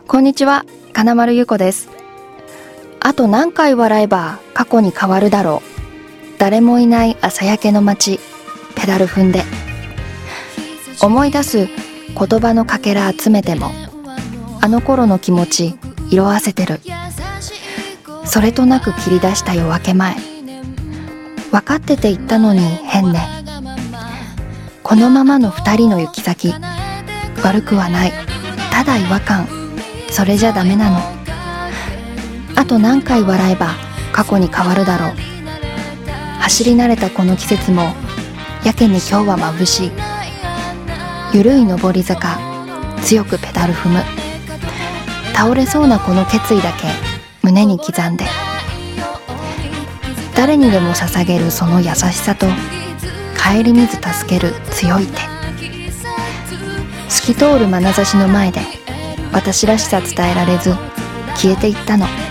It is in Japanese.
こんにちは、金丸ゆこです。あと何回笑えば過去に変わるだろう。誰もいない朝焼けの街、ペダル踏んで思い出す言葉のかけら集めても、あの頃の気持ち色あせてる。それとなく切り出した夜明け前、分かってて言ったのに変ね。このままの二人の行き先、悪くはない、ただ違和感、それじゃダメなの。あと何回笑えば過去に変わるだろう。走り慣れたこの季節もやけに今日は眩しい。ゆるい上り坂、強くペダル踏む。倒れそうなこの決意だけ胸に刻んで、誰にでも捧げるその優しさと顧みず助ける強い手。透き通る眼差しの前で私らしさ伝えられず消えていったの。